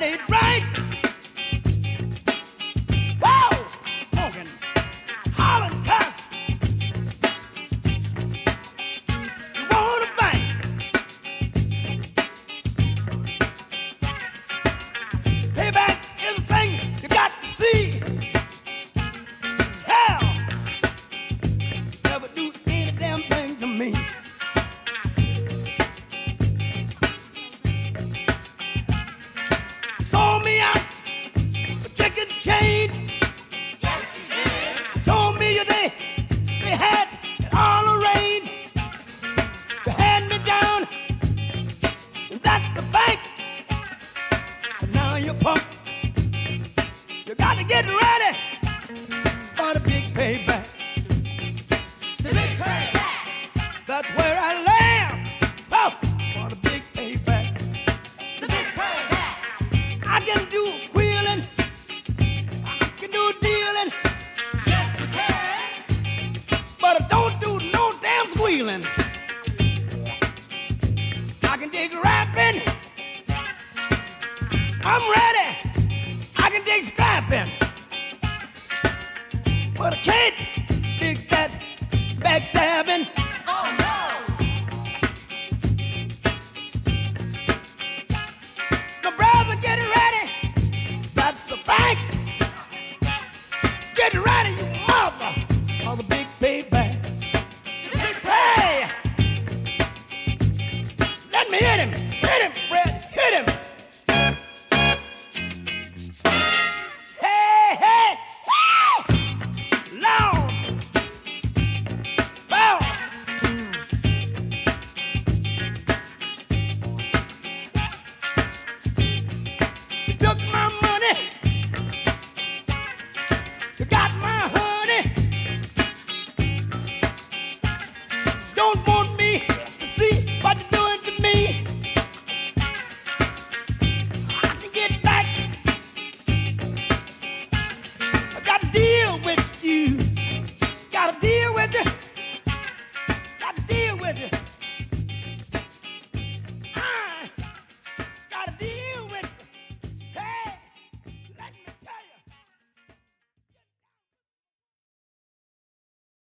that ain't right. Whoa! Honking, hollering, cuss. You wanna fight? Payback is a thing you got to see. Hell, never do any damn thing to me. Sold me out for chicken change. Told me they had it all arranged. They had me down, and that's a fact. But now you're punk. You got to get ready for the big payback. The big payback. That's where I land. Oh, for the big payback. The big payback. I can do wheeling. I can do dealing. Yes, you can. But I don't do no damn squealing. I can dig rapping. I'm ready. I can dig scrapping. But I can't dig that backstabbing.